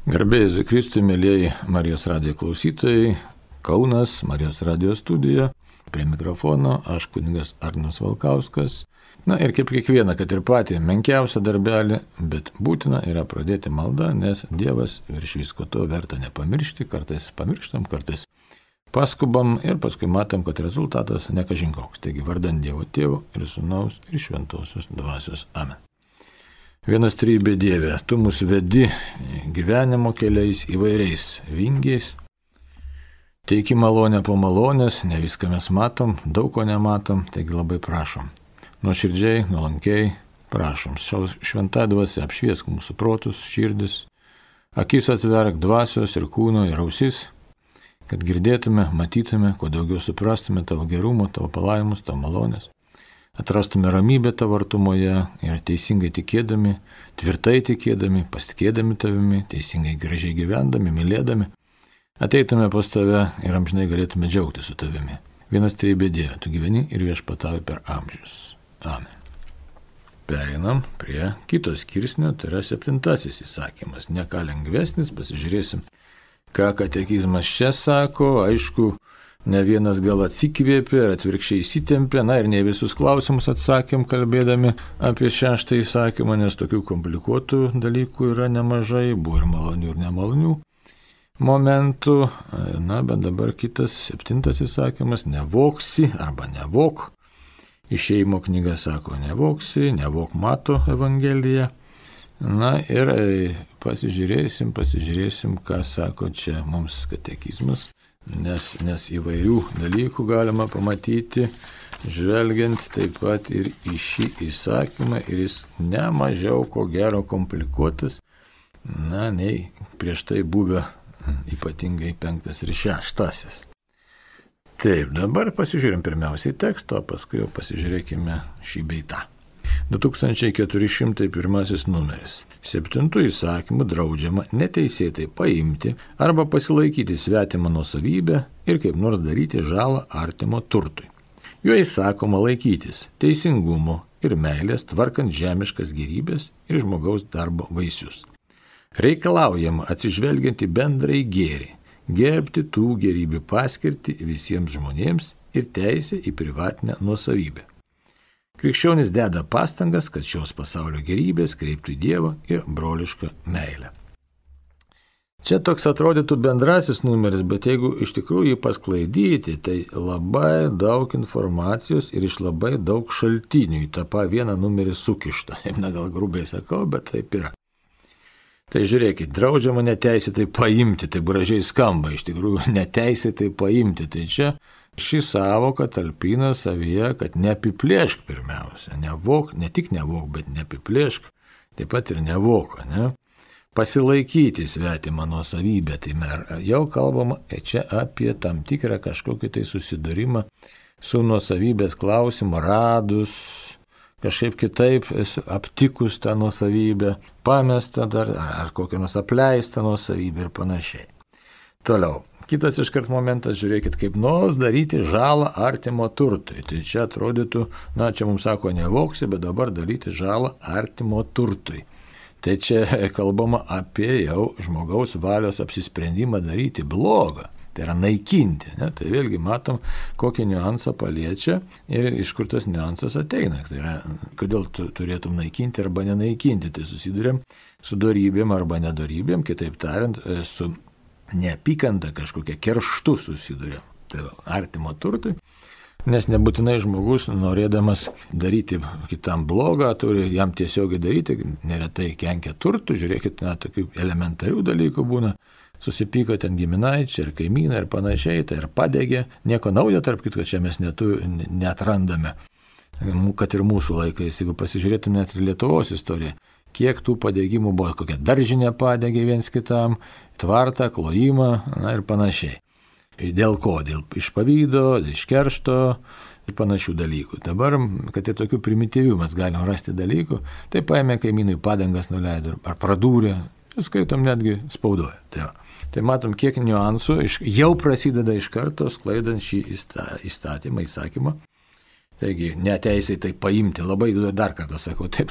Garbė Jėzui Kristui, mėlyjeji Marijos radijo klausytojai, Kaunas, Marijos radijo studija, prie mikrofono aš kunigas Arnas Valkauskas. Na ir kaip kiekvieną, kad ir patį menkiausią darbelį, bet būtina yra pradėti maldą, nes Dievas virš visko to verta nepamiršti, kartais pamirštam, kartais paskubam ir paskui matom, kad rezultatas ne kažin koks. Taigi vardant Dievo Tėvo ir Sūnaus ir Šventosios Dvasios. Amen. Vienas trybė Dieve, Tu mus vedi gyvenimo keliais įvairiais vingiais, teiki malonę po malonės, ne viską mes matom, daug ko nematom, taigi labai prašom. Nuoširdžiai, nuolankiai prašom. Šventąja dvasia apšviesk mūsų protus, širdis, akis atverk dvasios ir kūno ir ausis, kad girdėtume, matytume, kuo daugiau suprastume Tavo gerumo, Tavo palaimus, Tavo malonės. Atrastume ramybę Tavo artumoje ir teisingai tikėdami, tvirtai tikėdami, pasitikėdami Tavimi, teisingai gražiai gyvendami, mylėdami, ateitume pas Tave ir amžinai galėtume džiaugtis su Tavimi. Vienas trybė Dieve, Tu gyveni ir viešpatauji per amžius. Amen. Pereinam prie kito skirsnio, tai yra 7 įsakymas. Ne ką lengvesnis, pasižiūrėsim, ką katekizmas čia sako. Aišku, ne vienas gal atsikvėpė ir atvirkščiai įsitempė, na ir ne visus klausimus atsakėm kalbėdami apie 6 įsakymą, nes tokių komplikuotų dalykų yra nemažai, buvo ir malonių ir nemalonių momentų. Na, bet dabar kitas 7 įsakymas, nevogsi arba nevok. Išėjimo knyga sako nevogsi, nevok Mato Evangelija. Na ir pasižiūrėsim, ką sako čia mums katekizmas. Nes įvairių dalykų galima pamatyti, žvelgiant taip pat ir į šį įsakymą, ir jis nemažiau ko gero komplikuotas, nei prieš tai buvę ypatingai 5 ir 6. Taip, dabar pasižiūrim pirmiausiai tekstą, o paskui jau pasižiūrėkime šį bei tą. 2401 numeris. 7 įsakymų draudžiama neteisėtai paimti arba pasilaikyti svetimą nuosavybę ir kaip nors daryti žalą artimo turtui. Juo įsakoma laikytis teisingumo ir meilės, tvarkant žemiškas gėrybės ir žmogaus darbo vaisius. Reikalaujama atsižvelgiant į bendrąjį gėrį, gerbti tų gėrybių paskirtį visiems žmonėms ir teisę į privatinę nuosavybę. Krikščionis deda pastangas, kad šios pasaulio gėrybės kreiptų į Dievą ir brolišką meilę. Čia toks atrodytų bendrasis numeris, bet jeigu iš tikrųjų jį pasklaidyti, tai labai daug informacijos ir iš labai daug šaltinių į tą vieną numerį sukištą. Na, gal grubiai sakau, bet taip yra. Tai žiūrėkit, draudžiama neteisėtai paimti, tai gražiai skamba, iš tikrųjų neteisėtai paimti. Tai čia ši sąvoka talpina savyje, kad neapiplėšk pirmiausia, nevok, ne tik nevok, bet neapiplėšk, taip pat ir nevok, ne? Pasilaikyti svetimą nuosavybę, tai jau kalbama čia apie tam tikrą kažkokį tai susidūrimą su nuosavybės klausimu, radus, kažkaip kitaip aptikus tą nuosavybę, pamestą dar, ar kokią nors apleistą nuosavybę ir panašiai. Toliau. Kitas iškart momentas, žiūrėkit, kaip nors daryti žalą artimo turtui. Tai čia atrodytų, čia mums sako nevoksi, bet dabar daryti žalą artimo turtui. Tai čia kalbama apie jau žmogaus valios apsisprendimą daryti blogą. Tai yra naikinti. Ne? Tai vėlgi matom, kokį niuansą paliečia ir iš kur tas niuansas ateina. Tai yra, kodėl tu turėtum naikinti arba nenaikinti. Tai susidurėm su dorybėm arba nedorybėm, kitaip tariant, su neapykanta kažkokia kerštu susiduria. Tai artimo turtui, nes nebūtinai žmogus, norėdamas daryti kitam blogą, turi jam tiesiogiai daryti, neretai kenkia turtų, žiūrėkit, tokių elementarių dalykų būna, susipyko ten giminaičiai ir kaimynai ir panašiai, tai ir padegė, nieko naujo, tarp kitko, čia mes neatrandame, kad ir mūsų laikais, jeigu pasižiūrėtume net ir Lietuvos istoriją, kiek tų padegimų buvo, kokią daržinę padegė viens kitam, tvartą, klojimą, ir panašiai. Dėl ko? Dėl iš pavydo, iš keršto ir panašių dalykų. Dabar, kad ir tokių primityvių mes galim rasti dalykų, tai paėmė kaimynui padangas nuleido ar pradūrė, skaitom netgi spaudoje. Tai matom, kiek niuansų jau prasideda iš karto sklaidant šį įsakymą. Taigi, neteisėtai paimti, labai dar kartą sakau, taip,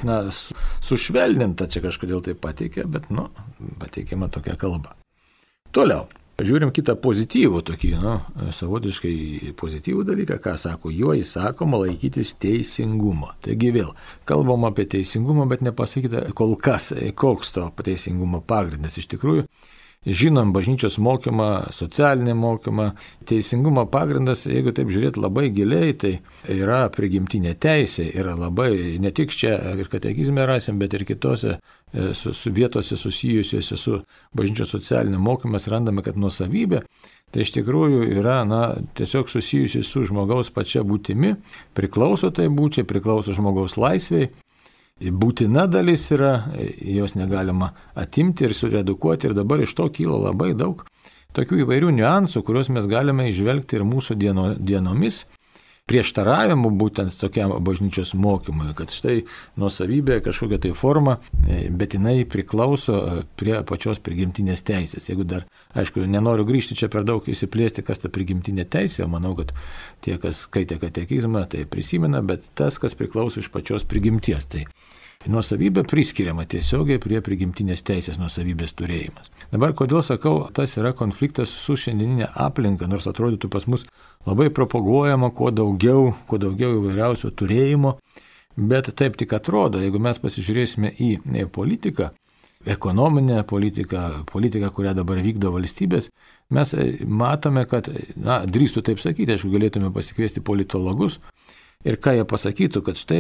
sušvelninta čia kažkodėl tai pateikė, bet, pateikėma tokia kalba. Toliau, žiūrim kitą pozityvų tokį, savotiškai pozityvų dalyką, ką sako, juo įsakoma laikytis teisingumo. Taigi vėl, kalbam apie teisingumą, bet nepasakyta kol kas, koks to teisingumo pagrindas iš tikrųjų. Žinom bažnyčios mokymą, socialinį mokymą, teisingumo pagrindas, jeigu taip žiūrėti labai giliai, tai yra prigimtinė teisė, yra labai, ne tik čia ir katekizme rasim, bet ir kitose vietose susijusiuose su bažnyčios socialiniu mokymas randame, kad nuosavybė, tai iš tikrųjų yra tiesiog susijusi su žmogaus pačia būtimi, priklauso tai būčiai, priklauso žmogaus laisvei. Būtina dalis yra, jos negalima atimti ir suredukuoti ir dabar iš to kyla labai daug tokių įvairių niuansų, kuriuos mes galime išvelgti ir mūsų dienomis, prieštaravimų būtent tokiam bažnyčios mokymui, kad štai nuosavybė kažkokia tai forma, bet jinai priklauso prie pačios prigimtinės teisės. Jeigu dar, aišku, nenoriu grįžti čia per daug įsiplėsti, kas ta prigimtinė teisė, o manau, kad tie, kas skaitė katekizmą, tai prisimena, bet tas, kas priklauso iš pačios prigimties. Tai nuosavybė priskiriama tiesiogiai prie prigimtinės teisės nuosavybės turėjimas. Dabar, kodėl sakau, tas yra konfliktas su šiandieninė aplinka, nors atrodytų pas mus labai propaguojama kuo daugiau įvairiausio turėjimo, bet taip tik atrodo, jeigu mes pasižiūrėsime į politiką, ekonominę politiką, kurią dabar vykdo valstybės, mes matome, kad, drįstu taip sakyti, aišku, galėtume pasikviesti politologus, ir ką jie pasakytų, kad štai,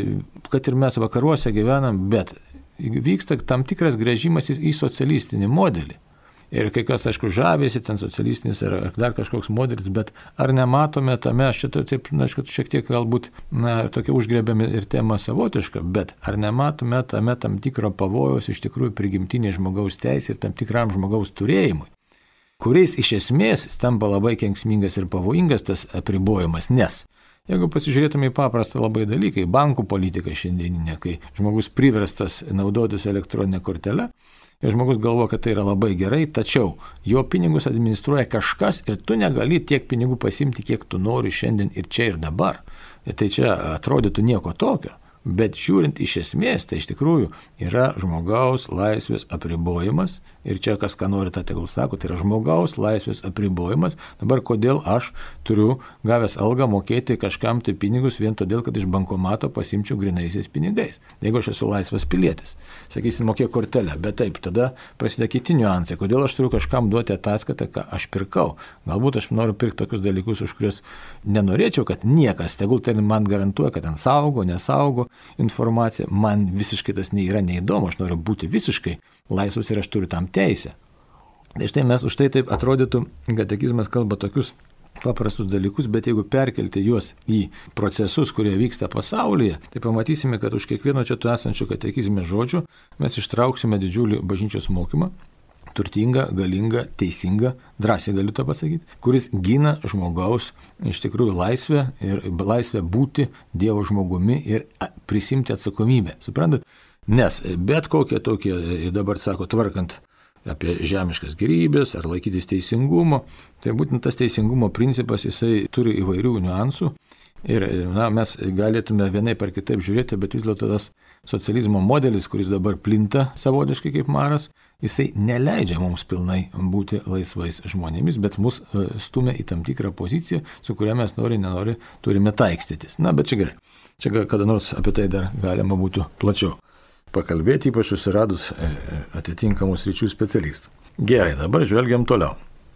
kad ir mes vakaruose gyvenam, bet vyksta tam tikras grįžimas į socialistinį modelį. Ir kai kas, aišku, žavėsi ten socialistinis ar dar kažkoks modelis, bet ar nematome tame, aš čia taip, aišku, šiek tiek galbūt tokia užgrebėme ir tema savotiška, bet ar nematome tame tam tikro pavojaus iš tikrųjų prigimtinė žmogaus teisė ir tam tikram žmogaus turėjimui, kuriais iš esmės tampa labai kenksmingas ir pavojingas tas apribojimas, nes jeigu pasižiūrėtume į paprastą labai dalyką, į bankų politiką šiandieninę, kai žmogus priverstas naudotis elektroninę kortelę, ir žmogus galvoja, kad tai yra labai gerai, tačiau jo pinigus administruoja kažkas ir tu negali tiek pinigų pasimti, kiek tu nori šiandien ir čia ir dabar. Tai čia atrodytų nieko tokio. Bet žiūrint iš esmės, tai iš tikrųjų yra žmogaus laisvės apribojimas ir čia kas ką nori, tą tegul sako, tai yra žmogaus laisvės apribojimas. Dabar kodėl aš turiu gavęs algą mokėti kažkam tai pinigus vien todėl, kad iš bankomato pasimčiau grynaisiais pinigais. Jeigu aš esu laisvas pilietis, sakysim, mokėk kortelę, bet taip, tada prasideda kiti niuansai, kodėl aš turiu kažkam duoti ataskaitą, ką aš pirkau. Galbūt aš noriu pirkti tokius dalykus, už kuriuos nenorėčiau, kad niekas, tegul tai man garantuoja, kad ten saugo, nesaugo informacija, man visiškai tas yra neįdomu, aš noriu būti visiškai laisvas ir aš turiu tam teisę. Tai štai mes už tai taip atrodytų, katekizmas kalba tokius paprastus dalykus, bet jeigu perkelti juos į procesus, kurie vyksta pasaulyje, tai pamatysime, kad už kiekvieno čia tu esančio katekizme žodžių mes ištrauksime didžiulį bažnyčios mokymą, turtingą, galingą, teisingą, drąsiai galiu tą pasakyti, kuris gina žmogaus iš tikrųjų laisvę ir laisvę būti Dievo žmogumi ir prisimti atsakomybę. Suprantat? Nes bet kokie tokie, dabar sako, tvarkant apie žemiškas gėrybės ar laikytis teisingumo, tai būtent tas teisingumo principas, jisai turi įvairių niuansų. Ir mes galėtume vienaip ar kitaip žiūrėti, bet vis dėlto tas socializmo modelis, kuris dabar plinta savotiškai kaip maras, jisai neleidžia mums pilnai būti laisvais žmonėmis, bet mus stumia į tam tikrą poziciją, su kuria mes nenori turime taikstytis. Bet čia gerai. Čia kada nors apie tai dar galima būtų plačiau pakalbėti, ypač susiradus atitinkamus sričių specialistų. Gerai, dabar žvelgiam toliau.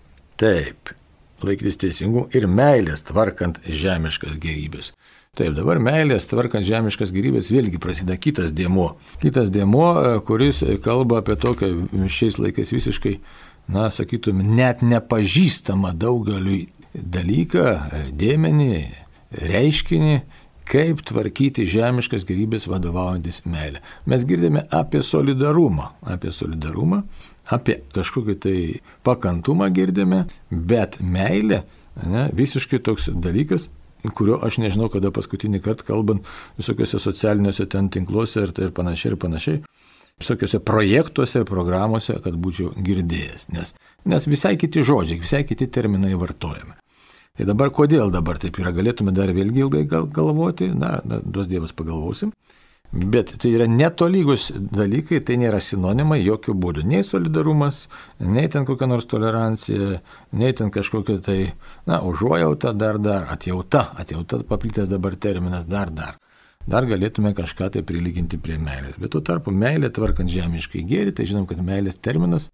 Taip. Laikytis teisingumo ir meilės tvarkant žemiškas gėrybės. Taip, dabar meilės tvarkant žemiškas gėrybės vėlgi prasideda kitas dėmuo. Kitas dėmuo, kuris kalba apie tokią šiais laikais visiškai, sakytum, net nepažįstamą daugeliui dalyką, dėmenį, reiškinį, kaip tvarkyti žemiškas gėrybės vadovaujantis meilę. Mes girdime apie solidarumą, apie kažkokį tai pakantumą girdime, bet meilė, visiškai toks dalykas, kurio aš nežinau, kada paskutinį kartą kalbant visokiuose socialiniuose ten tinkluose ir panašiai, visokiuose projektuose ir programuose, kad būčiau girdėjęs, nes visai kiti žodžiai, visai kiti terminai vartojami. Tai dabar kodėl dabar taip yra, galėtume dar vėlgi ilgai galvoti, duos Dievas pagalvosim. Bet tai yra netolygus dalykai, tai nėra sinonimai jokių būdų. Nei solidarumas, nei ten kokia nors tolerancija, nei ten kažkokia tai, užuojauta dar, atjauta paplitęs dabar terminas dar. Dar galėtume kažką tai prilyginti prie meilės. Bet tuo tarpu meilė tvarkant žemiškai gėrį, tai žinom, kad meilės terminas,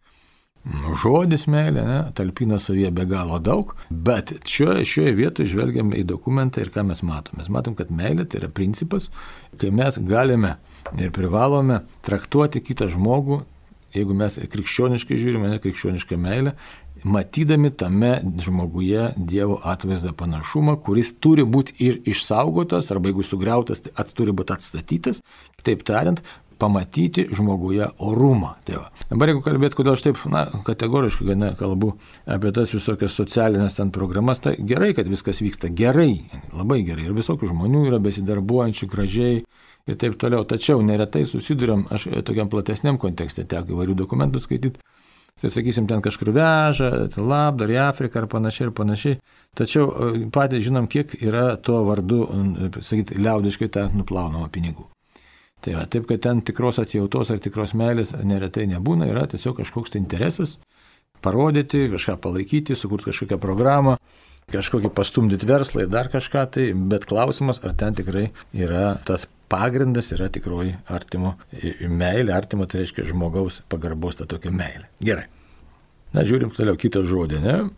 žodis meilė, talpina savyje be galo daug, bet šioje vietoje žvelgiame į dokumentą ir ką mes matom. Mes matom, kad meilė tai yra principas, kai mes galime ir privalome traktuoti kitą žmogų, jeigu mes krikščioniškai žiūrime, krikščionišką meilę, matydami tame žmoguje Dievo atvaizdą panašumą, kuris turi būti ir išsaugotas, arba jeigu sugriautas, tai turi būti atstatytas, kitaip tariant, pamatyti žmoguje orumą. Tai va. Dabar jeigu kalbėt, kodėl aš taip kategoriškai gana kalbu apie tas visokias socialinės ten programas, tai gerai, kad viskas vyksta gerai, labai gerai. Ir visokių žmonių yra besidarbuojančių gražiai ir taip toliau. Tačiau neretai susiduriam, aš tokiam platesniam kontekste teko įvairių dokumentų skaityti, tai sakysim, ten kažkur veža, labdar į Afriką ar panašiai. Tačiau patys žinom, kiek yra tuo vardu, sakyti, liaudiškai tą nuplaunama pinigų. Tai va, taip, kad ten tikros atjautos ar tikros meilės neretai nebūna, yra tiesiog kažkoks tai interesas parodyti, kažką palaikyti, sukurti kažkokią programą, kažkokį pastumdyti verslą ir dar kažką, tai, bet klausimas, ar ten tikrai yra tas pagrindas, yra tikroji artimo meilė, artimo tai reiškia žmogaus pagarbos ta tokia meilė. Gerai. Žiūrim toliau kitą žodį,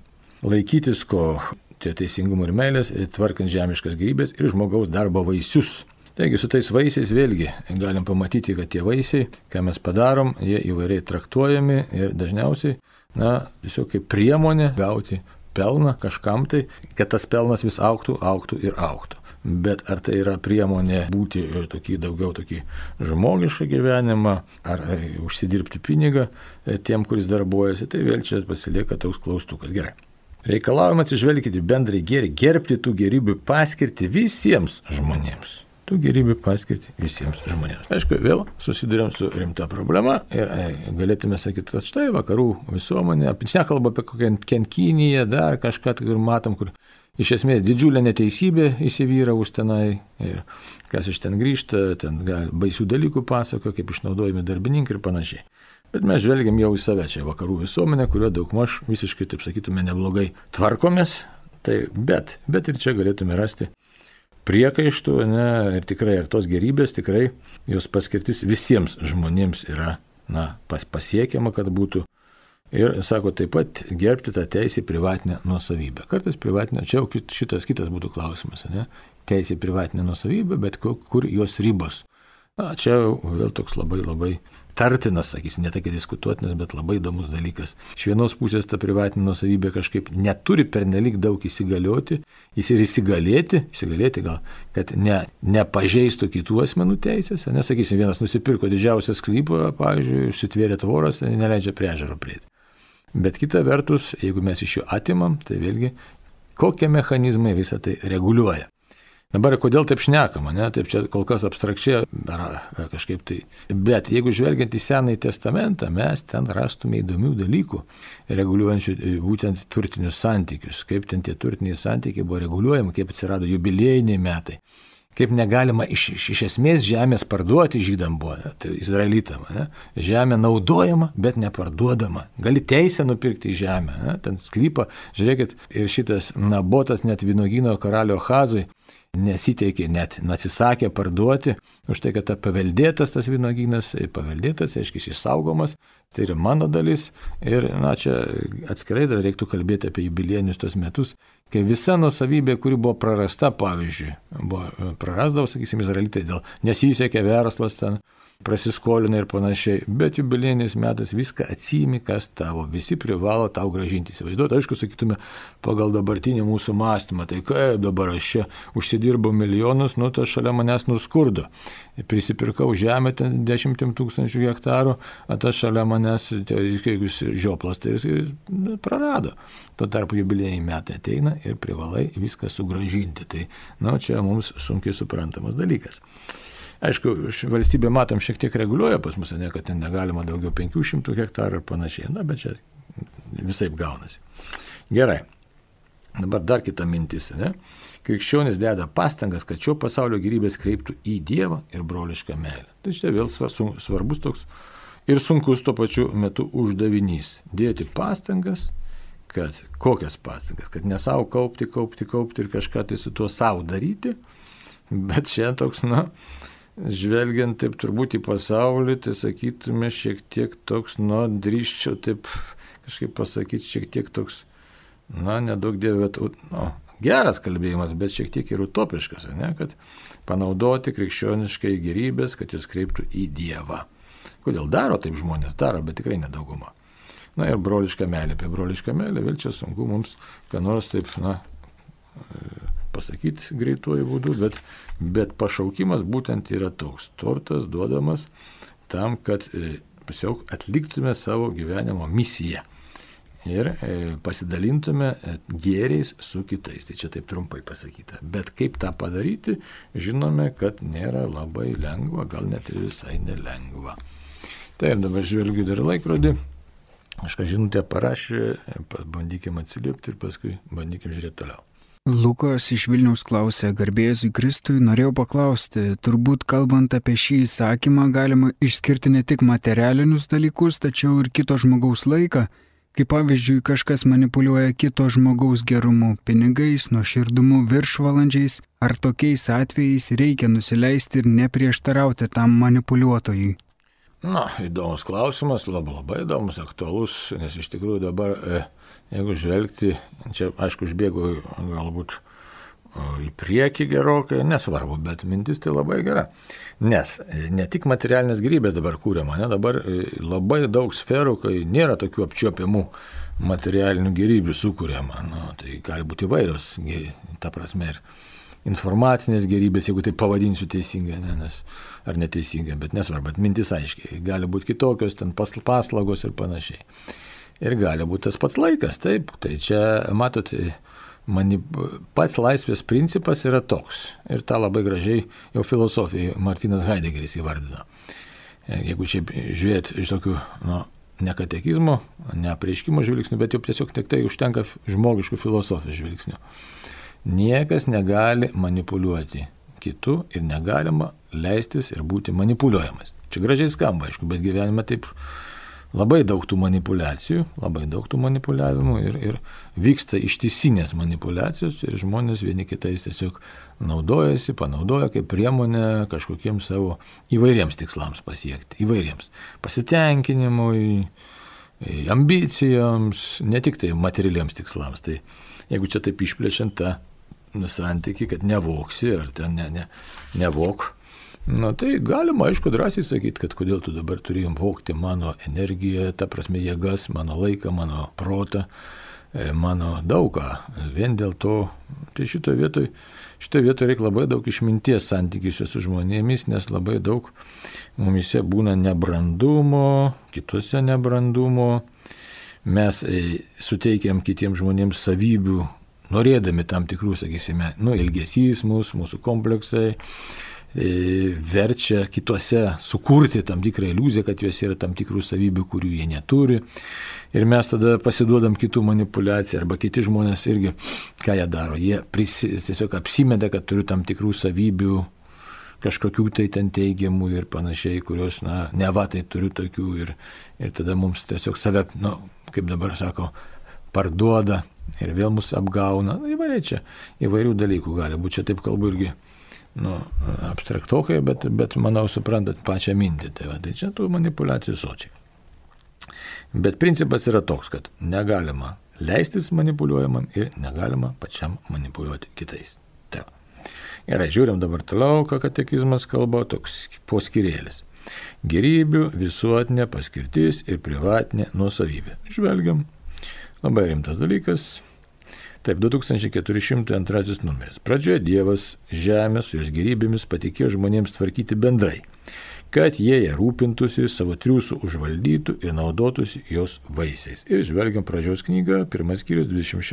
Laikytis ko, teisingumo ir meilės, tvarkant žemiškas gyvybės ir žmogaus darbo vaisius. Taigi su tais vaisiais vėlgi galim pamatyti, kad tie vaisiai, ką mes padarom, jie įvairiai traktuojami ir dažniausiai, tiesiog kaip priemonė gauti pelną kažkam tai, kad tas pelnas vis augtų ir augtų. Bet ar tai yra priemonė būti daugiau žmogišką gyvenimą, ar užsidirbti pinigą tiem, kuris darbuojasi, tai vėl čia pasilieka toks klaustukas. Gerai. Reikalaujama atsižvelgti bendrai gėrį, gerbti tų gėrybių paskirti visiems žmonėms. Tų gėrybių paskirti visiems žmonėms. Aišku, vėl susidurėm su rimta problema ir galėtume sakyti, kad štai vakarų visuomenė, nekalba apie kokią Kiniją, dar kažką, kur matom, kur iš esmės didžiulė neteisybė įsivyraus tenai ir kas iš ten grįžta, ten baisių dalykų pasako, kaip išnaudojami darbininkai ir panašiai. Bet mes žvelgiam jau į save čia vakarų visuomenę, kurio daugmaž visiškai, taip sakytume, neblogai tvarkomės, tai, bet ir čia galėtume rasti priekaištų, ir tikrai, ir tos gerybės, tikrai jos paskirtis visiems žmonėms yra, pasiekiama, kad būtų. Ir, sako, taip pat gerbti tą teisę į privatinę nuosavybę. Kartais privatinę, čia jau šitas kitas būtų klausimas, teisė į privatinę nuosavybę, bet kur jos ribos. Čia vėl toks labai tartinas, sakysim, ne tokia diskutuotinas, bet labai įdomus dalykas. Iš vienos pusės ta privatinė nuosavybė kažkaip neturi pernelyg daug įsigalėti gal, kad nepažeistų kitų asmenų teisės. Nesakysim, vienas nusipirko didžiausią sklypą, pavyzdžiui, užsitvėrė tvoras, neleidžia prie ežero prieiti. Bet kita vertus, jeigu mes iš jų atimam, tai vėlgi, kokie mechanizmai visą tai reguliuoja. Dabar kodėl taip šnekama, taip čia kol kas abstrakčiai kažkaip tai. Bet jeigu žvelgiant į Senąjį testamentą, mes ten rastume įdomių dalykų, reguliuojančių būtent turtinius santykius, kaip ten tie turtiniai santykiai buvo reguliuojami, kaip atsirado jubiliejiniai metai, kaip negalima iš esmės žemės parduoti žydam buvo, tai izraelitam. Žemė naudojama, bet neparduodama. Gali teisę nupirkti žemę, ten sklypą. Žiūrėkit, ir šitas Nabotas net vynuogyno karalio Ahazui nesiteikė, net atsisakė parduoti, už tai, kad paveldėtas tas vynuogynas, paveldėtas, aiškiai, išsaugomas, tai yra mano dalis. Ir čia atskirai dar reiktų kalbėti apie jubiliejinius tos metus, kai visa nuosavybė, kuri buvo prarasta, pavyzdžiui, prarasdavo, sakysim, izraelitai, nesisekė verslas ten, prasiskolina ir panašiai, bet jubiliejiniais metais viską atsiimi, kas tavo, visi privalo tau gražinti. Įsivaizduoti, aišku, sakytume, pagal dabartinį mūsų mąstymą, tai kaip dabar aš čia užsidirbau milijonus, tai šalia manęs nuskurdo. Prisipirkau žemę, ten 10 000 hektarų, tas šalia manęs, jeigu žioplas, tai jis prarado. Tuo tarpu jubiliejiniai metai ateina ir privalai viską sugražinti. Tai, čia mums sunkiai suprantamas dalykas. Aišku, valstybė, matom, šiek tiek reguliuoja pas mus, kad ten negalima daugiau 500 hektarų ir panašiai, bet čia visaip gaunasi. Gerai. Dabar dar kita mintis, ne? Krikščionis deda pastangas, kad šio pasaulio gyvybės kreiptų į Dievą ir brolišką meilę. Tai čia vėl svarbus toks ir sunkus tuo pačiu metu uždavinys. Dėti pastangas, kad kokias pastangas, kad ne savo kaupti ir kažką tai su tuo savo daryti, bet čia toks, žvelgiant taip turbūt į pasaulį, tai sakytume šiek tiek toks, drįsčiau taip kažkaip pasakyti, šiek tiek toks, nedaug dievė, geras kalbėjimas, bet šiek tiek ir utopiškas, ne, kad panaudoti krikščioniškai gėrybės, kad jos kreiptų į Dievą. Kodėl daro taip žmonės? Daro, bet tikrai nedauguma. Ir broliška meilė. Apie brolišką meilę vėl čia sunku mums, ką nors taip, pasakyti greituoju būdu, bet pašaukimas būtent yra toks. Turtas duodamas tam, kad tiesiog atliktume savo gyvenimo misiją ir pasidalintume gėriais su kitais. Tai čia taip trumpai pasakyta. Bet kaip tą padaryti, žinome, kad nėra labai lengva, gal net ir visai nelengva. Tai dabar žvelgiu dar laikrodį. Kažką žinutę parašė, bandykim atsiliepti ir paskui bandykim žiūrėti toliau. Lukas iš Vilniaus klausė, garbėzui Kristui, norėjau paklausti, turbūt kalbant apie šį įsakymą galima išskirti ne tik materialinius dalykus, tačiau ir kito žmogaus laiką, kaip pavyzdžiui kažkas manipuliuoja kito žmogaus gerumu, pinigais, nuoširdumu, viršvalandžiais, ar tokiais atvejais reikia nusileisti ir neprieštarauti tam manipuliuotojui. Įdomus klausimas, labai įdomus, aktualus, nes iš tikrųjų dabar, jeigu žvelgti, čia aišku užbėgu galbūt į priekį gerokai, nesvarbu, bet mintis tai labai gera. Nes ne tik materialinės gėrybės dabar kūriama, dabar labai daug sferų, kai nėra tokių apčiuopiamų materialinių gėrybių sukūriama. Tai gali būti įvairios, ta prasme, ir informacinės gėrybės, jeigu tai pavadinsiu teisingai, ar neteisingai, bet nesvarbu, bet mintis aiškiai. Gali būti kitokios, ten paslaugos ir panašiai. Ir gali būti tas pats laikas, taip. Tai čia, matot, pats laisvės principas yra toks. Ir tą labai gražiai jau filosofijai Martinas Heideggeris įvardino. Jeigu šiaip žiūrėti iš tokių, ne katekizmo, ne apreiškimo žvilgsnių, bet jau tiesiog tik tai užtenka žmogiškų filosofijos žvilgsnių. Niekas negali manipuliuoti kitų ir negalima leistis ir būti manipuliuojamas. Čia gražiai skamba, aišku, bet gyvenime taip labai daug tų manipulacijų, labai daug tų manipuliavimų ir vyksta ištisinės manipulacijos ir žmonės vieni kitais tiesiog panaudoja kaip priemonę kažkokiems savo įvairiems tikslams pasiekti, įvairiems pasitenkinimui, ambicijoms, ne tik tai materialiems tikslams. Tai jeigu čia taip išplečiant tą santykį, kad nevoksi ar ten nevok, tai galima, aišku, drąsiai sakyti, kad kodėl tu dabar turėjom vokti mano energiją, ta prasme jėgas, mano laiką, mano protą, mano daugą. Vien dėl to, tai šitoje vietoje reikia labai daug išminties santykiuose su žmonėmis, nes labai daug mumise būna nebrandumo, kituose nebrandumo. Mes suteikiam kitiems žmonėms savybių, norėdami tam tikrų, sakysime, ilgesys mūsų kompleksai, verčia kituose sukurti tam tikrą iliuziją, kad juose yra tam tikrų savybių, kurių jie neturi. Ir mes tada pasiduodam kitų manipulacijų, arba kiti žmonės irgi, ką jie daro, jie tiesiog apsimeta, kad turiu tam tikrų savybių, kažkokių tai ten teigiamų ir panašiai, kurios, neva tai turiu tokių ir tada mums tiesiog save, kaip dabar sako, parduoda ir vėl mus apgauna. Įvairių dalykų gali būti. Čia taip kalbu irgi abstraktokai, bet manau suprantat pačią mintį. Tai čia tų manipulacijų sočiai. Bet principas yra toks, kad negalima leistis manipuliuojamam ir negalima pačiam manipuliuoti kitais. Gerai, žiūrim dabar toliau, ką katekizmas kalba, toks poskyrėlis. Gėrybių visuotinė paskirtis ir privatinė nuosavybė. Žvelgiam. Labai rimtas dalykas. Taip, 2402 numeris. Pradžioje Dievas žemę su jos gėrybėmis patikėjo žmonėms tvarkyti bendrai, kad jie rūpintųsi, savo triūsų užvaldytų ir naudotųsi jos vaisiais. Ir žvelgiam pradžios knygą, 1 skyrius,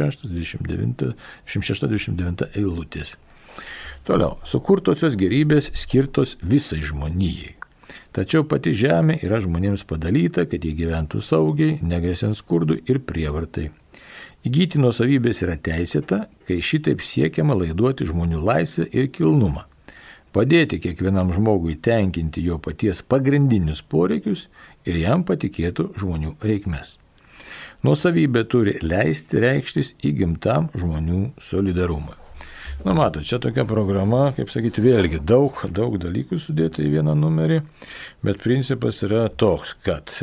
26-29 eilutės. Toliau, sukurtosios gėrybės skirtos visai žmonijai. Tačiau pati žemė yra žmonėms padalyta, kad jie gyventų saugiai, negresiant skurdui ir prievartai. Įgyti nuosavybės yra teisėta, kai šitaip siekiama laiduoti žmonių laisvę ir kilnumą. Padėti kiekvienam žmogui tenkinti jo paties pagrindinius poreikius ir jam patikėtų žmonių reikmes. Nuosavybė turi leisti reikštis įgimtam žmonių solidarumui. Na, matot, čia tokia programa, kaip sakyti, vėlgi daug dalykų sudėta į vieną numerį, bet principas yra toks, kad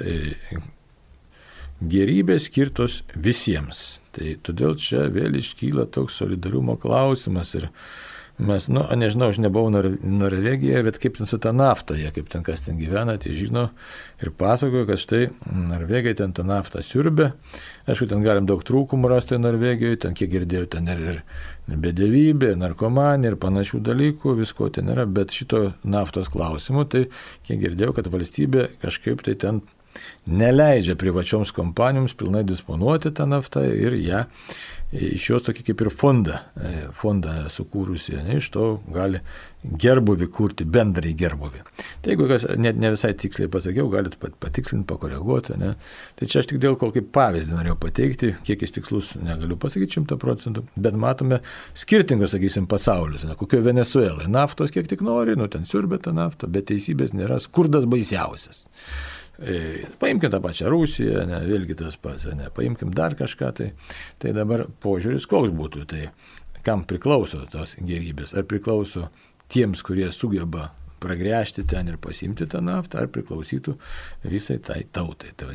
gerybės skirtos visiems. Tai todėl čia vėl iškyla toks solidarumo klausimas ir mes, nežinau, aš nebuvau Norvegijoje, bet kaip ten su ta nafta, kaip ten kas ten gyvena, tai žino ir pasakojo, kad štai Norvegai ten tą naftą siurbė. Aišku, ten galim daug trūkumų rasti Norvegijoje, ten kiek girdėjau, ten ir bedevybė, narkomanija ir panašių dalykų, visko ten yra, bet šito naftos klausimu, tai kiek girdėjau, kad valstybė kažkaip tai ten neleidžia privačioms kompanijoms pilnai disponuoti tą naftą ir ją iš jos tokį kaip ir fondą sukūrusi, iš to gali gerbuvį kurti, bendrai gerbuvį. Tai jeigu kas net ne visai tiksliai pasakiau, galit patikslinti, pakoreguoti. Ne? Tai čia aš tik dėl kokį pavyzdį norėjau pateikti, kiek jis tikslus negaliu pasakyti 100%, bet matome skirtingus, sakysim, pasaulius. Kokio Venezuelai naftos kiek tik nori, ten siurbė tą naftą, bet teisybės nėra, skurdas baisiausias. Paimkim tą pačią Rusiją, vėlgi tas pats, paimkim dar kažką, tai dabar požiūris koks būtų, tai kam priklauso tos gerybės, ar priklauso tiems, kurie sugeba pragręžti ten ir pasimti tą naftą, ar priklausytų visai tai tautai. Tai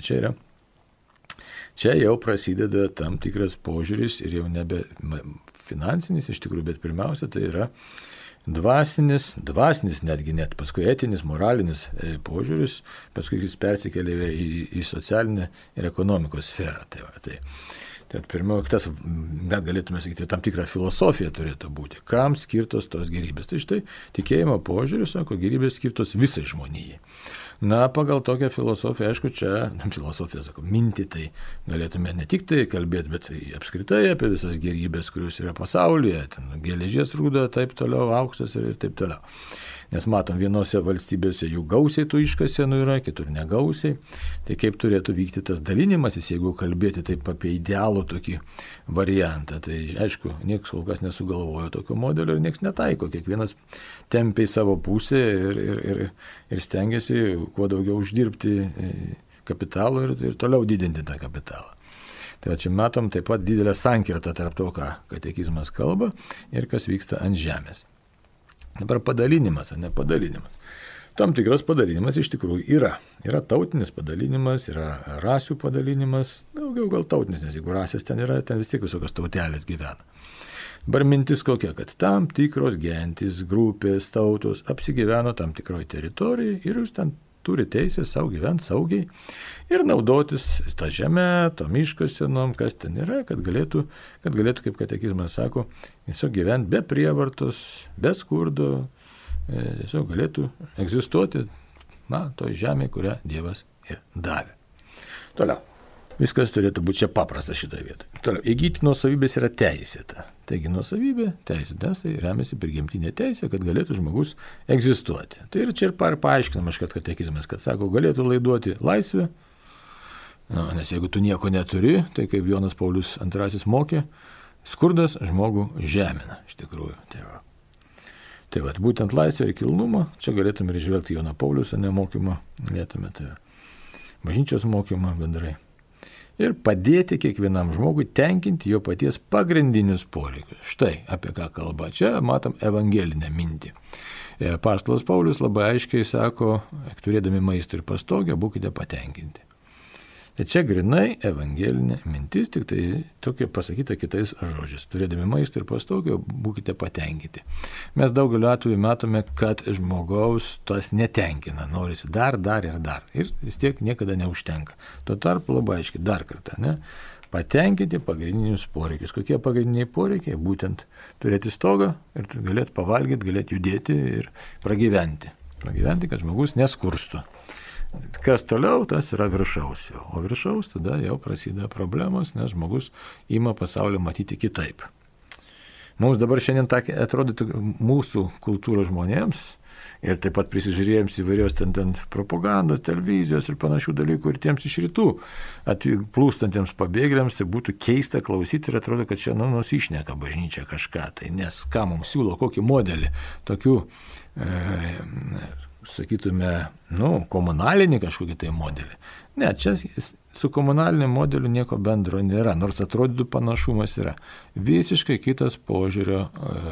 čia jau prasideda tam tikras požiūris ir jau nebe finansinis iš tikrųjų, bet pirmiausia tai yra dvasinis netgi net, paskui etinis, moralinis požiūris, paskui jis persikėlė į socialinę ir ekonomikos sferą. Tai pirmiau, tas, net galėtume sakyti, tam tikrą filosofiją turėtų būti, kam skirtos tos gerybės. Tai štai tikėjimo požiūris, sako, gerybės skirtos visai žmonijai. Na, pagal tokią filosofiją, aišku, čia, mintį tai galėtume ne tik tai kalbėti, bet apskritai apie visas gerybės, kurios yra pasaulyje, ten geležies rūda, taip toliau, auksas ir taip toliau. Nes matom, vienose valstybėse jų gausiai tų iškasenų yra, kitur negausiai. Tai kaip turėtų vykti tas dalinimasis, jeigu kalbėti taip apie idealų tokį variantą. Tai aišku, niekas kol kas nesugalvojo tokio modelio ir niekas netaiko. Kiekvienas tempia į savo pusę ir stengiasi kuo daugiau uždirbti kapitalo ir toliau didinti tą kapitalą. Tai čia matom taip pat didelę sankirtą tarp to, ką katekizmas kalba ir kas vyksta ant žemės. Dabar padalinimas, padalinimas. Tam tikras padalinimas iš tikrųjų yra. Yra tautinis padalinimas, yra rasių padalinimas, daugiau gal tautinis, nes jeigu rasės ten yra, ten vis tiek visokios tautelės gyvena. Dabar mintis kokia, kad tam tikros gentys, grupės, tautos apsigyveno tam tikroje teritorijoje ir jūs ten turi teisę savo gyventi saugiai ir naudotis tą žemę, to miško senom, kas ten yra, kad galėtų, kaip katekizmas sako, tiesiog gyventi be prievartos, be skurdo, tiesiog galėtų egzistuoti, toj žemė, kurią Dievas ir davė. Toliau. Viskas turėtų būti čia paprasta šitoje vietoje. Toliau, įgyti nuosavybės yra teisėta. Taigi nuosavybė, teisėtas, tai remiasi prigimtinė teisė, kad galėtų žmogus egzistuoti. Tai ir čia ir paaiškinamas, kad katekizmas, kad sako, galėtų laiduoti laisvę, nes jeigu tu nieko neturi, tai kaip Jonas Paulius II mokė, skurdas žmogų žemina, iš tikrųjų. Tai būtent laisvė ir kilnumą, čia galėtume ir žvelgti Jono Paulius mokymą, galėtume bažnyčios mokymą bendrai. Ir padėti kiekvienam žmogui tenkinti jo paties pagrindinius poreikius. Štai apie ką kalba. Čia matom evangelinę mintį. Apaštalas Paulius labai aiškiai sako, turėdami maistą ir pastogę, būkite patenkinti. Tai čia grinai evangelinė mintis, tik tai tokia pasakyta kitais žodžiais. Turėdami maistą ir pastogę, būkite patenkinti. Mes daugeliu atveju matome, kad žmogaus tas netenkina, norisi dar ir dar. Ir vis tiek niekada neužtenka. Tuo tarpu labai aiškiai dar kartą, patenkinti pagrindinius poreikius. Kokie pagrindiniai poreikiai? Būtent turėti stogą ir galėti pavalgyti, galėti judėti ir pragyventi. Pragyventi, kad žmogus neskurstų. Kas toliau, tas yra viršaus jau. O viršaus tada jau prasideda problemos, nes žmogus ima pasaulį matyti kitaip. Mums dabar šiandien atrodytų mūsų kultūros žmonėms ir taip pat prisižiūrėjams įvairios ten propagandos, televizijos ir panašių dalykų ir tiems iš rytų plūstantiems pabėgėliams, tai būtų keista klausyti ir atrodo, kad čia nusišneka bažnyčia kažką. Tai nes ką mums siūlo, kokį modelį, tokių, sakytume, komunalinį kažkokį tai modelį. Ne, čia su komunaliniu modeliu nieko bendro nėra, nors atrodytų panašumas yra. Visiškai kitas požiūrio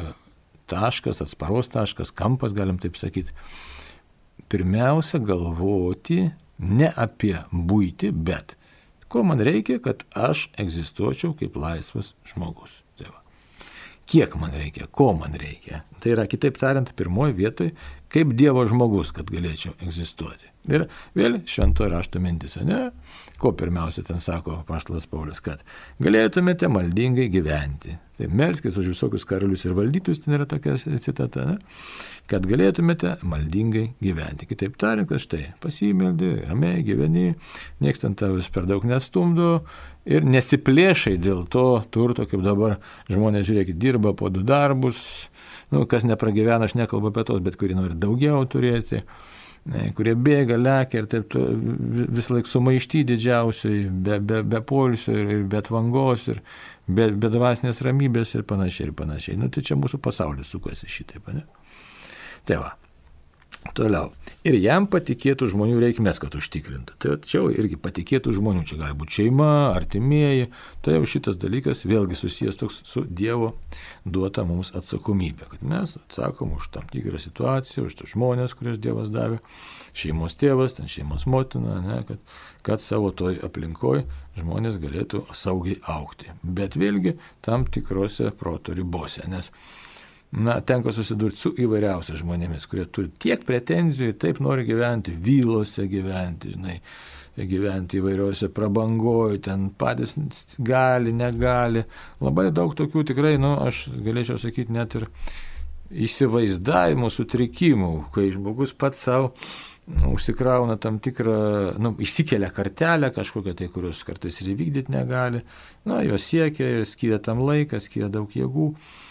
taškas, atsparos taškas, kampas, galim taip sakyti. Pirmiausia, galvoti ne apie buitį, bet ko man reikia, kad aš egzistuočiau kaip laisvas žmogus. Tai va. Kiek man reikia, ko man reikia. Tai yra, kitaip tariant, pirmoji vietoj, kaip Dievo žmogus, kad galėčiau egzistuoti. Ir vėl šventojo rašto mintis, ne? Ko pirmiausia ten sako apaštalas Paulius, kad galėtumėte maldingai gyventi. Tai melskis už visokius karalius ir valdytus, ten yra tokia citata, ne? Kad galėtumėte maldingai gyventi. Kitaip tariant, kad štai pasimeldi, ramiai gyveni, nieks ten tavęs per daug nestumdo ir nesiplėšai dėl to turto, kaip dabar žmonės, žiūrėkit, dirba po 2 darbus, kas nepragyvena, aš nekalbu apie tos, bet kurie nori daugiau turėti, kurie bėga, lekia ir taip vis laik sumaišty didžiausiai, be poilsio ir be tvangos ir be dvasinės ramybės ir panašiai ir panašiai. Tai čia mūsų pasaulis sukasi šitaip, ne? Tai va. Toliau. Ir jam patikėtų žmonių reikmės, kad užtikrinta. Tai čia irgi patikėtų žmonių, čia gali būti šeima, artimieji. Tai jau šitas dalykas vėlgi susijęs toks su Dievo duota mums atsakomybė, kad mes atsakom už tam tikrą situaciją, už tas žmonės, kurias Dievas davė, šeimos tėvas, ten šeimos motina, ne, kad savo toj aplinkoj žmonės galėtų saugiai augti. Bet vėlgi tam tikrose proto ribose, nes tenka susidurti su įvairiausiais žmonėmis, kurie turi tiek pretenzijų, taip nori gyventi, vylose gyventi, gyventi įvairiuose prabangoje, ten patys gali, negali. Labai daug tokių tikrai, aš galėčiau sakyti, net ir įsivaizdavimo sutrikimų, kai žmogus pats savo užsikrauna tam tikrą, išsikelia kartelę kažkokią, tai kurios kartais ir įvykdyti negali, jos siekia ir skiria tam laiką, skiria daug jėgų.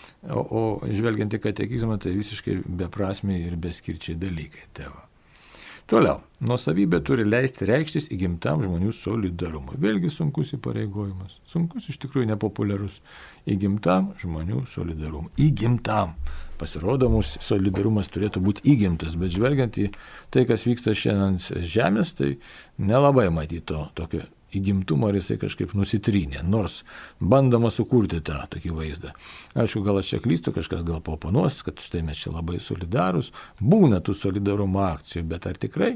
O žvelgiant į katekizmą, tai visiškai beprasmiai ir beskirčiai dalykai. Tėva. Toliau, nuosavybė turi leisti reikštis įgimtam žmonių solidarumui. Vėlgi sunkus įpareigojimas. Sunkus, iš tikrųjų nepopuliarus. Įgimtam žmonių solidarumui. Įgimtam. Pasirodo, mūsų solidarumas turėtų būti įgimtas, bet žvelgiant į tai, kas vyksta šiandien žemės, tai nelabai matyti to tokio įgimtumo, ar jisai kažkaip nusitrynė, nors bandoma sukurti tą tokį vaizdą. Aišku, gal aš čia klystu, kažkas gal paoponuos, kad štai mes čia labai solidarūs, būna tų solidarumo akcijų, bet ar tikrai?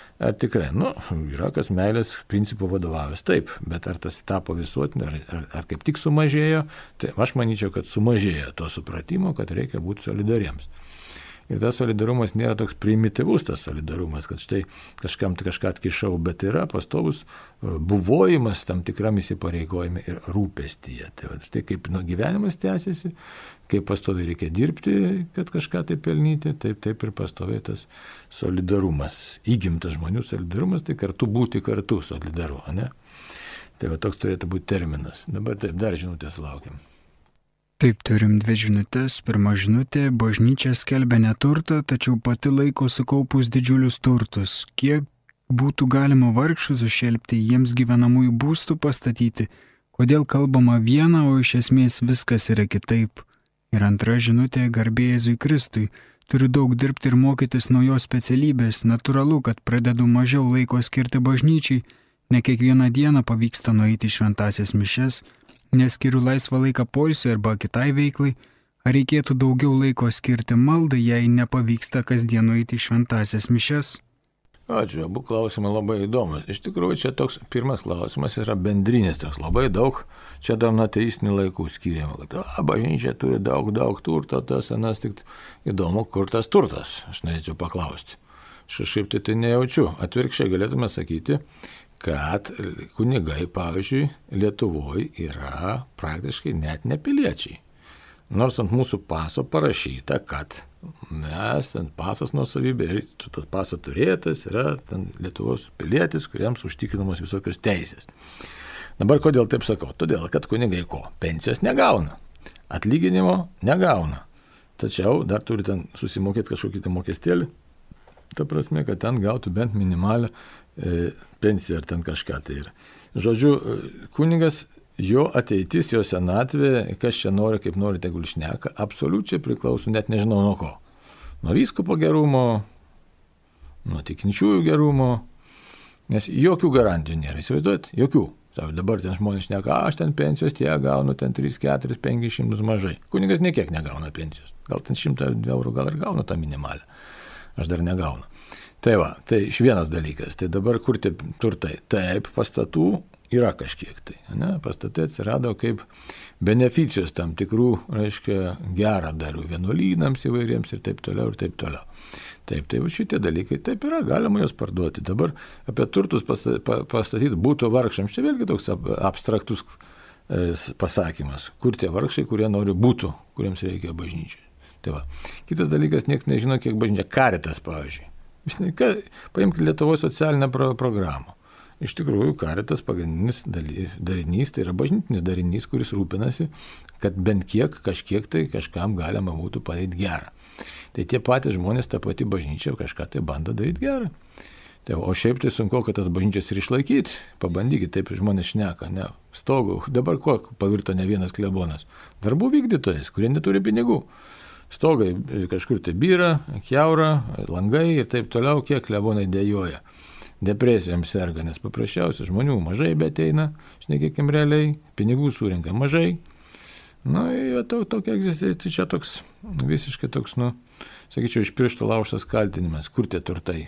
Yra kas meilės principų vadovavęs, taip, bet ar tas tapo visuotiniu, ar kaip tik sumažėjo, tai aš manyčiau, kad sumažėjo to supratimo, kad reikia būti solidariems. Ir tas solidarumas nėra toks primityvus, tas solidarumas, kad štai kažkam kažką atkišau, bet yra pastovus buvojimas tam tikram įsipareigojime ir rūpestyje. Tai štai kaip gyvenimas tęsiasi, kaip pastoviai reikia dirbti, kad kažką tai pelnyti, taip ir pastoviai tas solidarumas, įgimtas žmonių solidarumas, tai kartu būti kartu solidaru, ne? Tai toks turėtų būti terminas. Dabar taip, dar žinutės laukiam. Taip, turim 2 žinutės. Pirma žinutė, bažnyčia skelbia neturtą, tačiau pati laiko sukaupus didžiulius turtus. Kiek būtų galima vargšus sušelpti, jiems gyvenamųjų būstų pastatyti? Kodėl kalbama viena, o iš esmės viskas yra kitaip? Ir antra žinutė, garbė Jėzui Kristui. Turiu daug dirbti ir mokytis naujos specialybės. Natūralu, kad pradedu mažiau laiko skirti bažnyčiai. Ne kiekvieną dieną pavyksta nueiti šventąsias mišias. Neskiriu laisvą laiką poilsiui arba kitai veiklai, ar reikėtų daugiau laiko skirti maldai, jei nepavyksta kasdien nueiti į šventąsias mišias? Ačiū, abu klausimai labai įdomus. Iš tikrųjų, čia toks pirmas klausimas yra bendrinis, toks labai daug, čia dar nuo ateistinių laikų skiriama, kad bažnyčia turi daug turto, tas anas, tik įdomu, kur tas turtas, aš norėčiau paklausti. Šiaip tai nejaučiu, atvirkščiai galėtume sakyti, kad kunigai, pavyzdžiui, Lietuvoje yra praktiškai net nepiliečiai. Nors ant mūsų paso parašyta, kad mes ten pasas nuosavybė ir šitos paso turėtas yra ten Lietuvos pilietis, kuriems užtikrinamos visokios teisės. Dabar kodėl taip sakau? Todėl, kad kunigai ko? Pensijos negauna. atlyginimo negauna. Tačiau dar turi ten susimokėti kažkokį mokestėlį, ta prasme, kad ten gautų bent minimalią pensiją ar ten kažką tai yra. Žodžiu, kunigas, jo ateitis, jo senatvė, kas čia nori, kaip nori, tegul šneka, absoliučiai priklauso, net nežinau nuo ko. Nuo vyskupo gerumo, nuo tikinčiųjų gerumo, nes jokių garantijų nėra, įsivaizduojat, jokių. Dabar ten žmonės šneka, aš ten pensijos tiek gaunu, ten 3, 4, 500 mažai. Kunigas niekiek negauna pensijos. Gal ten 100 eurų gal ir gauna tą minimalę. Aš dar negaunu. Tai va, tai vienas dalykas. Tai dabar kur tie turtai? Taip, pastatų yra kažkiek tai. Ne? Pastatai atsirado kaip beneficijos tam tikrų, reiškia, gerą darų vienuolynams įvairiems ir taip toliau ir taip toliau. Taip, tai šitie dalykai taip yra, galima juos parduoti. Dabar apie turtus pastatyti būtų vargšams. Čia vėlgi toks abstraktus pasakymas. Kur tie vargšai, kurie nori būtų, kuriems reikia bažnyčiai. Tai va. Kitas dalykas, niekas nežino, kiek bažnyčia. Caritas, pavyzdžiui. Paimkite Lietuvos socialinę programą. Iš tikrųjų, Caritas pagrindinis darinys, tai yra bažnytinis darinys, kuris rūpinasi, kad bent kažkiek tai kažkam galima būtų padaryti gerą. Tai tie patys žmonės, ta pati bažnyčia kažką tai bando daryti gerą. Tai, o šiaip tai sunku, kad tas bažnyčias ir išlaikyti. Pabandykit, taip žmonės šneka, ne, stogų. Dabar ko pavirto ne vienas klebonas? Darbų vykdytojas, kurie neturi pinigų. Stogai kažkur tai byra, kiaura, langai ir taip toliau, kiek klebonai dėjoja. Depresijom serga, nes paprasčiausiai žmonių mažai beteina, šnekėkim realiai, pinigų surinka mažai. Na, tokia egzistencija, čia toks, visiškai toks, sakyčiau, iš piršto laužtas kaltinimas, kur tie turtai.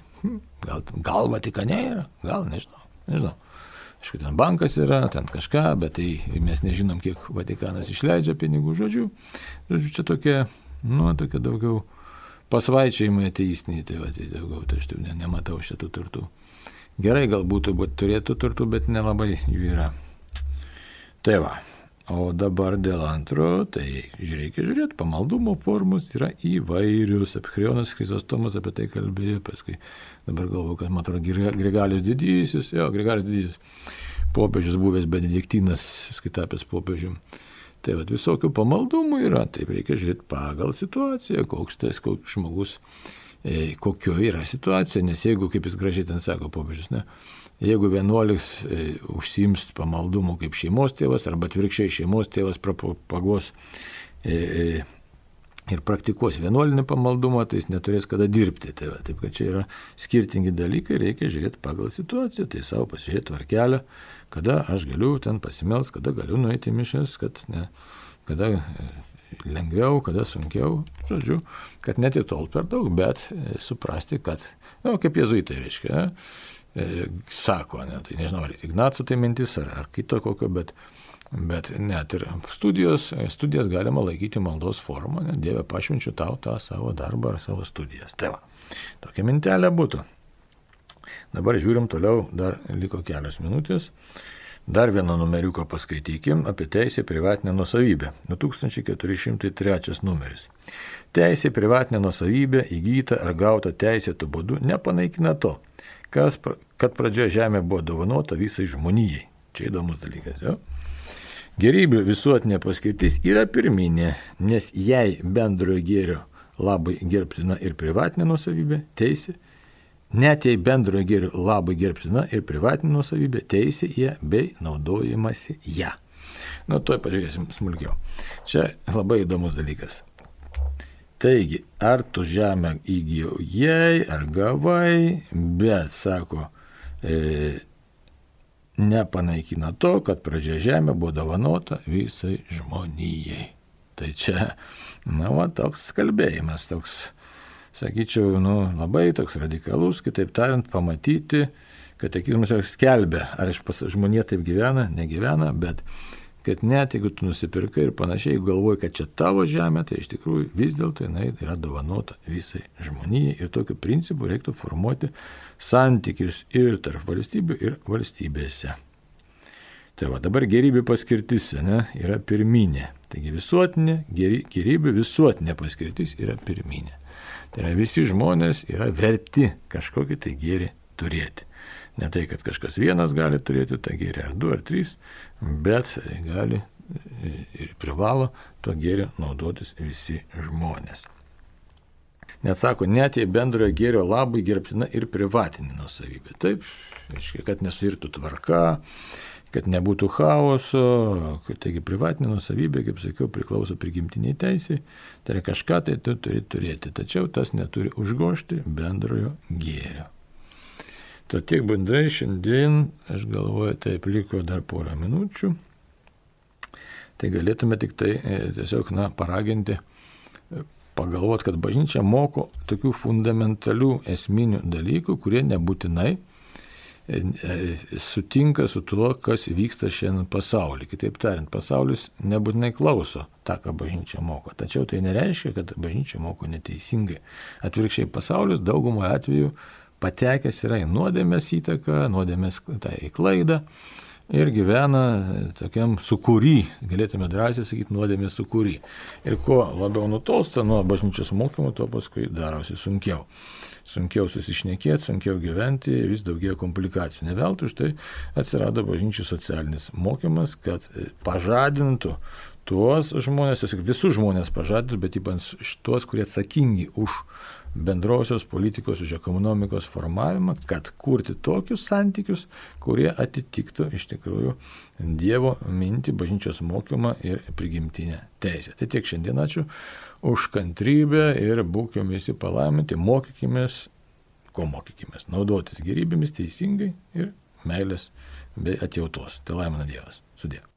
Gal Vatikane yra, gal, nežinau. Aišku, ten bankas yra, ten kažką, bet tai mes nežinom, kiek Vatikanas išleidžia pinigų, žodžiu, čia tokie daugiau pasvaičiai ateistiniai, tai daugiau, tai aš nematau šitų turtų. Gerai galbūt turėtų turtų, bet nelabai jų yra. Tai va. O dabar dėl antro, tai reikia žiūrėti, pamaldumo formos yra įvairius. Epichrionas Chrizostomas apie tai kalbėjo, paskui dabar galvoju, kad man atrodo Grigalius Didysis, popiežius buvęs Benediktinas, skaitapęs popiežium. Tai va, visokių pamaldumų yra, taip reikia žiūrėti pagal situaciją, koks žmogus, kokio yra situacija, nes jeigu, kaip jis gražiai ten sako popiežius, jeigu vienuolis užsiims pamaldumu kaip šeimos tėvas, arba atvirkščiai šeimos tėvas propaguos ir praktikuos vienuolinį pamaldumą, tai jis neturės kada dirbti. Tai va, taip, kad čia yra skirtingi dalykai, reikia žiūrėti pagal situaciją, tai savo pasižiūrėti tvarkelę, kada aš galiu ten pasimelst, kada galiu nueiti mišias, kada lengviau, kada sunkiau, žodžiu, kad net ir tol per daug, bet suprasti, kad, kaip jėzuitai reiškia, sako, tai nežinau, ar Ignaco tai mintis, ar kito kokio, bet net ir studijas galima laikyti maldos formą, Dieve pašvenčiu tau tą savo darbą ar savo studijas. Tai va, tokia mintelė būtų. Dabar žiūrim toliau, dar liko kelios minutės. Dar vieną numeriuką paskaitykim apie teisę privatinę nuosavybę. 2403 numeris. Teisė privatinė nuosavybė įgyta ar gauta teisėtų būdu nepanaikina to, kad pradžioje žemė buvo dovanota visai žmonijai. Čia įdomus dalykas, jo. Gerybių visuotinė paskirtis yra pirminė, nes jei bendrojo gėrio labai gerbtina ir privatinė nuosavybė, teisė, net jei bendrojo gėrio labai gerbtina ir privatinė nuosavybė, teisė ją bei naudojimasi ją. Tuoj pažiūrėsim smulkiau. Čia labai įdomus dalykas. Taigi, ar tu žemę įgijai, ar gavai, bet, sako, nepanaikina to, kad pradžioje žemė buvo dovanota visai žmonijai. Tai čia, toks kalbėjimas, toks, sakyčiau, labai toks radikalus, kitaip tariant, pamatyti, katekizmas jau skelbia, ar žmonija taip gyvena, negyvena, bet kad net jeigu tu nusipirkai ir panašiai, jeigu galvoji, kad čia tavo žemė, tai iš tikrųjų vis dėlto jinai yra dovanota visai žmonijai ir tokiu principu reiktų formuoti santykius ir tarp valstybių ir valstybėse. Tai va, dabar gerybių paskirtis yra pirminė. Taigi visuotinė, gerybių visuotinė paskirtis yra pirminė. Tai yra visi žmonės yra verti kažkokį tai gėrį turėti. Ne tai, kad kažkas vienas gali turėti tą gėrį, ar du, ar trys, bet gali ir privalo tuo gėriu naudotis visi žmonės. Net sako, net jei bendrojo gėrio labui gerbtina ir privatinė nuosavybė. Taip, reiškia, kad nesuirtų tvarka, kad nebūtų chaoso, taigi privatinė nuosavybė, kaip sakiau, priklauso prigimtiniai teisei, tai yra kažką tai tu turi turėti, tačiau tas neturi užgožti bendrojo gėrio. To tiek bendrai šiandien, aš galvoju, taip liko dar porą minučių, tai galėtume tik tai tiesiog paraginti, pagalvoti, kad bažnyčia moko tokių fundamentalių esminių dalykų, kurie nebūtinai sutinka su tuo, kas vyksta šiandien pasaulyje. Kitaip tariant, pasaulis nebūtinai klauso tą, ką bažnyčia moko. Tačiau tai nereiškia, kad bažnyčia moko neteisingai. Atvirkščiai, pasaulis daugumoje atveju patekęs yra į nuodėmės įtaką, nuodėmės į klaidą ir gyvena tokiam sukūry, galėtume drąsiai sakyti, nuodėmės sukūry. Ir kuo labiau nutolsta nuo bažnyčios mokymo, tuo paskui darosi sunkiau. Sunkiau susišnekėti, sunkiau gyventi, vis daugiau komplikacijų. Ne veltui už tai atsirado bažnyčios socialinis mokymas, kad pažadintų tuos žmonės, visus žmonės pažadintų, bet ypač tuos, kurie atsakingi už bendrosios politikos, už ekonomikos formavimą, kad kurti tokius santykius, kurie atitiktų iš tikrųjų Dievo mintį, bažnyčios mokymą ir prigimtinę teisę. Tai tiek šiandien, ačiū už kantrybę ir būkime visi palaiminti, mokykimės, naudotis gerybėmis teisingai ir meilės bei atjautos. Tai laimina Dievas. Sudie.